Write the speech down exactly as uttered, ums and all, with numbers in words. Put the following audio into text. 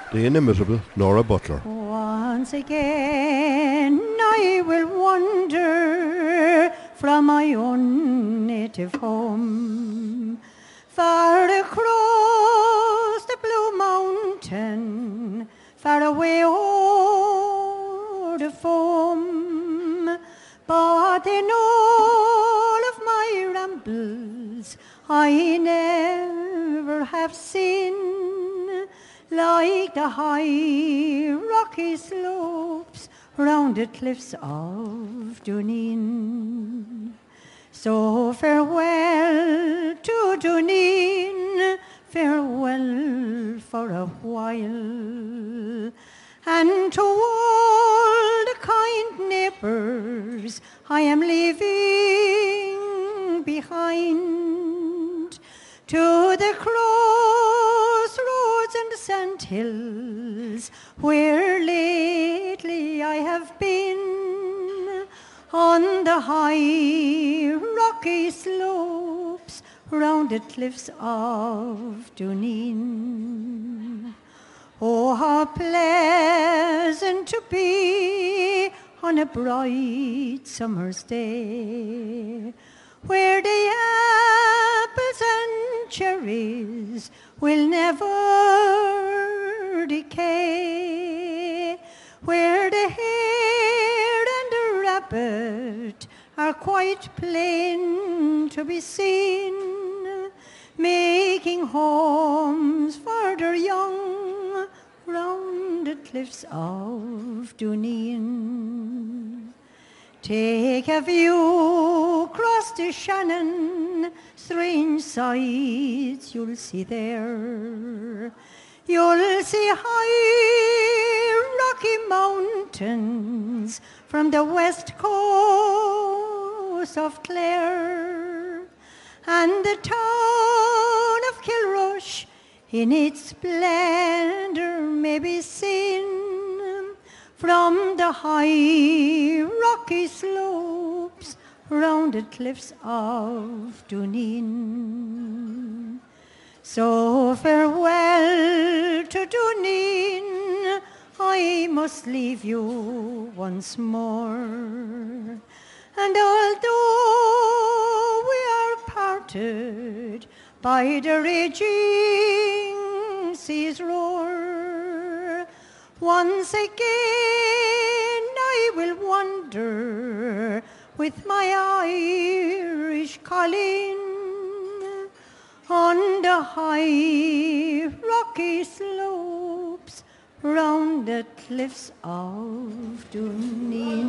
The inimitable Nora Butler. Once again I will wander from my own native home, far across the blue mountain, far away o'er the foam. But in all of my rambles I never have seen like the high rocky slopes round the cliffs of Duneen. So farewell to Duneen, farewell for a while, and to all the kind neighbours I am leaving behind, to the crossroads and sand hills where lately I have been, on the high rocky slopes round the cliffs of Duneen. Oh, how pleasant to be on a bright summer's day, where the apples and cherries will never decay, where the hare and the rabbit are quite plain to be seen, making homes for their young round the cliffs of Duneen. Take a view across the Shannon, strange sights you'll see there. You'll see high rocky mountains from the west coast of Clare, and the town of Kilrush in its splendour may be seen from the high rocky slopes round the cliffs of Duneen. So farewell to Duneen, I must leave you once more. And although we are parted by the raging sea's roar, once again I will wander with my Irish Colleen on the high rocky slopes round the cliffs of Duneen.